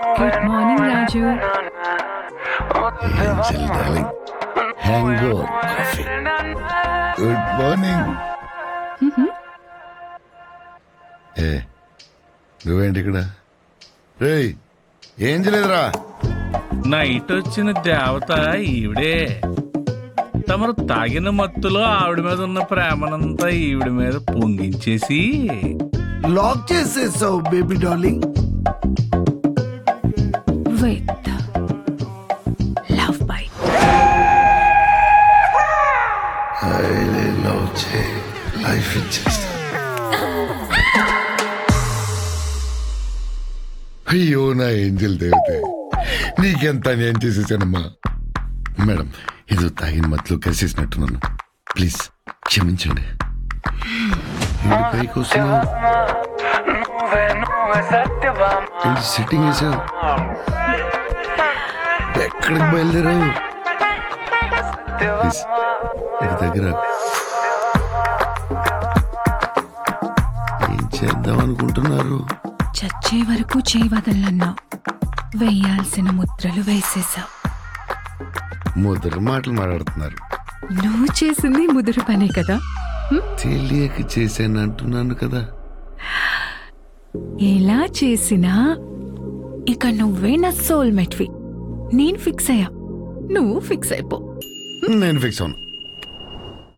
Good morning Raju. Angel darling, hangover coffee. Good morning. ఏ నువ్వేంటి ఇక్కడ? రేయ్ ఏం చేయలేదురా? నైట్ వచ్చిన దేవత ఈవిడే. తమరు తాగిన మత్తులో ఆవిడ మీద ఉన్న ప్రేమనంతా ఈవిడ మీద పొంగించేసి లాక్ చేసేసావు baby darling. With love bite. Love చే లైఫ్ ఇచ్చేస్తా. అయ్యో నా ఏంజల్ దేవతే, నీకెంత నేను చేసేసానమ్మా. మేడం ఏదో తాగిన మత్తులో కలిసేసినట్టున్నాను, ప్లీజ్ క్షమించండి. పైకి వస్తున్నా సిట్టింగ్ వేసావు, ఎక్కడికి బయలుదేరావు? ప్లీజ్ ఇటు దగ్గర ఏం చేద్దాం అనుకుంటున్నారు? చచ్చే వరకు చేయవదలన్నావు, వేయాల్సిన ముద్రలు వేసేసావు. ముద్ర మాటలు మాట్లాడుతున్నారు. నువ్వు చేసింది ముదురు పనే కదా. తెలియక చేశాను అంటున్నాను కదా. ఎలా చేసినా ఇక నువ్వే నా సోల్మేట్వి. నేను ఫిక్స్ అయ్యా, నువ్వు ఫిక్స్ అయిపో. నేను ఫిక్స్ అవును.